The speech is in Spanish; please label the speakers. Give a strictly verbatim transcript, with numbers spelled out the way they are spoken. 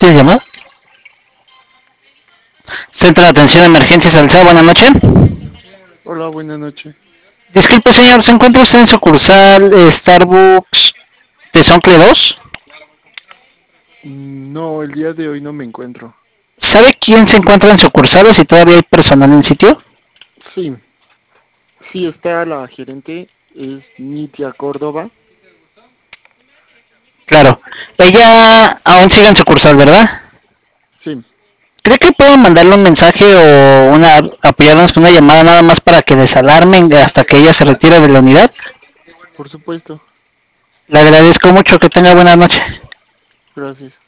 Speaker 1: ¿Tienes llamada? Centro de Atención a Emergencias Alzada, buenas noches.
Speaker 2: Hola, buenas noches.
Speaker 1: Disculpe señor, ¿se encuentra usted en sucursal eh, Starbucks de Soncle dos?
Speaker 2: No, el día de hoy no me encuentro.
Speaker 1: ¿Sabe quién se encuentra en sucursales y todavía hay personal en sitio?
Speaker 2: Sí, sí está la gerente, es Nitia Córdoba.
Speaker 1: Claro, ella aún sigue en sucursal, ¿verdad?
Speaker 2: Sí,
Speaker 1: ¿Cree que puedo mandarle un mensaje o una apoyarnos con una llamada nada más para que desalarmen hasta que ella se retire de la unidad?
Speaker 2: por supuesto.
Speaker 1: Le agradezco mucho, que tenga buena noche.
Speaker 2: Gracias.